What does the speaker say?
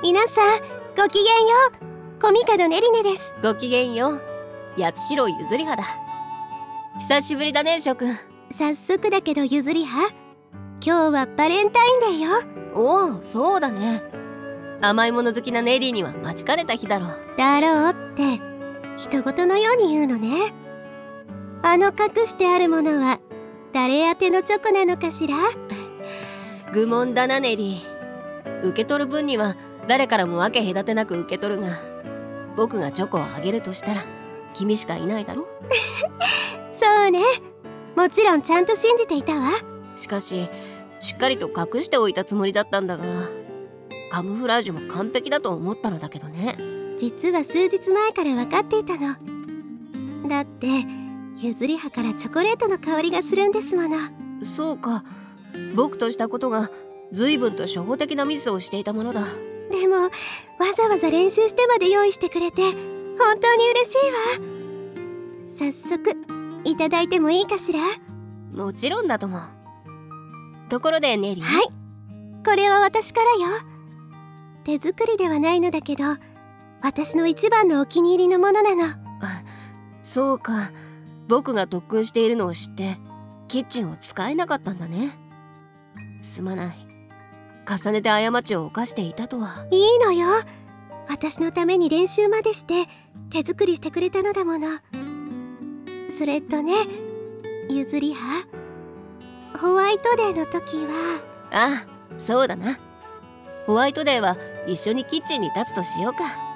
皆さんごきげんよう。コミカドネリネです。 ごきげんよう。八代ゆずりはだ。久しぶりだね、諸君。 早速だけどゆずりは、今日はバレンタインデーよ。 おお、そうだね。甘いもの好きなネリーには待ちかねた日だろう。 だろうって人事のように言うのね。隠してあるものは誰宛てのチョコなのかしら。 愚問だな、ネリー。受け取る分には誰からも分け隔てなく受け取るが、僕がチョコをあげるとしたら君しかいないだろ。 そうね、もちろんちゃんと信じていたわ。 しかししっかりと隠しておいたつもりだったんだが、カムフラージュも完璧だと思ったのだけどね。 実は数日前から分かっていたの。だってゆずりはからチョコレートの香りがするんですもの。 そうか、僕としたことが随分と初歩的なミスをしていたものだ。 でもわざわざ練習してまで用意してくれて本当に嬉しいわ。早速いただいてもいいかしら。 もちろんだとも。ところでネリー。 はい、これは私からよ。手作りではないのだけど私の一番のお気に入りのものなの。 あ、そうか。僕が特訓しているのを知ってキッチンを使えなかったんだね。すまない。重ねて過ちを犯していたとは。 いいのよ、私のために練習までして手作りしてくれたのだもの。それとね、ゆずりは、ホワイトデーの時は。 ああ、そうだな。ホワイトデーは一緒にキッチンに立つとしようか。